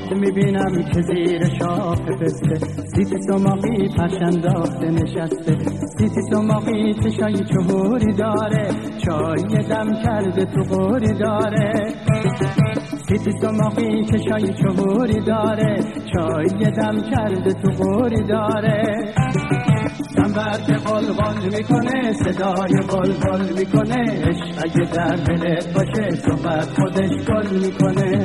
میبینم که زیر شاخ پسته سیتی سماقی پرشنداخته نشسته. سیتی سماقی چشای چهوری داره، چای دم کرده تو قوری داره. سیتی سماقی چشای چهوری داره، چای دم کرده تو قوری داره. سنبرد قلقل میکنه، صدای بلبل میکنه. عشق اگه در دلت باشه صحبت خودش گل میکنه.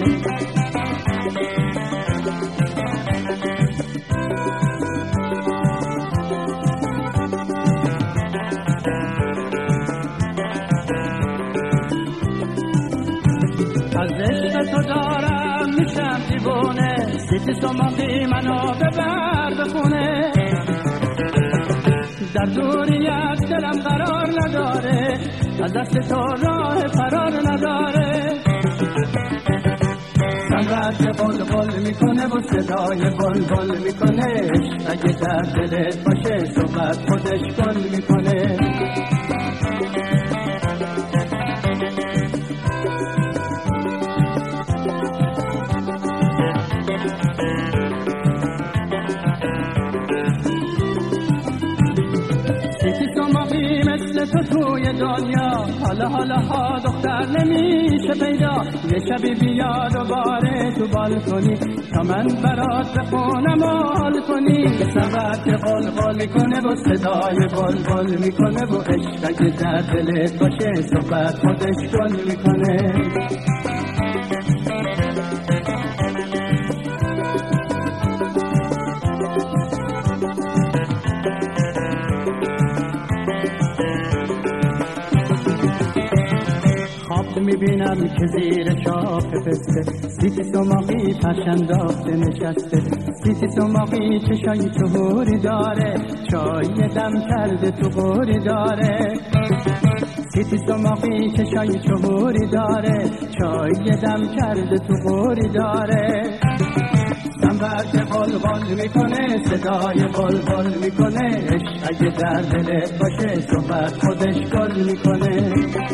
از عشق تو دارم میشم دیوونه، سیتی سماقی منو ببر به خونه. در دوریت دلم قرار نداره، از دست تو راه فرار نداره. سنبرد بلبل میکنه و صدای بلبل میکنه. اگه در دلت باشه صحبت خودش گل میکنه. تو توی دنیا حالا ها دختر نمیشه پیدا. یه شبی بیا دوباره تو بالکنی تا من برات بخونم و حال کنی. سبت قلقل میکنه و صدای بلبل میکنه و عشق اگه در دلت باشه صحبت خودش گل میکنه. میبینم که زیر شاخ پسته سیتی سماقی پرشنداخته نشسته. سیتی سماقی چشای چهوری داره، چای دم کرده تو قوری داره. سیتی سماقی چشای چهوری داره، چای دم کرده تو قوری داره. سنبرد بلبل میکنه، صدای بلبل میکنه. عشق اگه در دلت باشه صحبت خودش گل میکنه.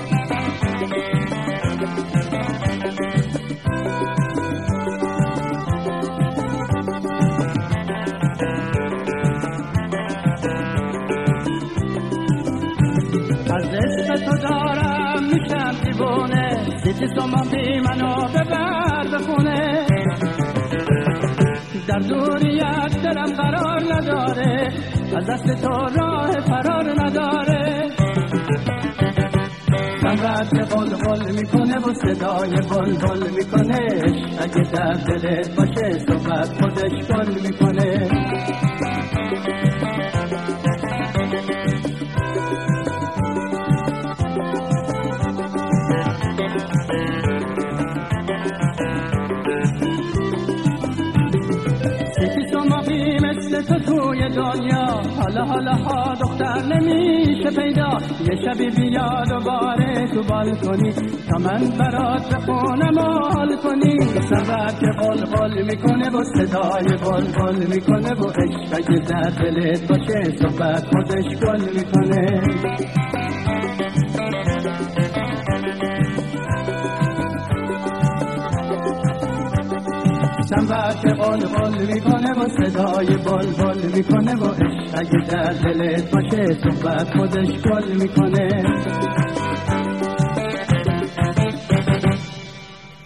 از عشق تو دارم میشم دیوونه، سیتی سماقی منو ببر به خونه. در دوریت دلم قرار نداره، از دست تو راه فرار نداره. سنبرد بلبل میکنه و صدای بلبل میکنه. اگه در دلت باشه صحبت خودش گل میکنه. تو توی دنیا حالا ها دختر نمیشه پیدا. یه شبی بیا دوباره تو بالکنی تا من برات بخونم و حال کنی. سبت قلقل میکنه و صدای بلبل میکنه و عشق اگه در دلت باشه صحبت خودش گل میکنه. سنبرد قلقل میکنه و صدای بلبل میکنه و عشق اگه در دلت باشه صحبت خودش گل میکنه.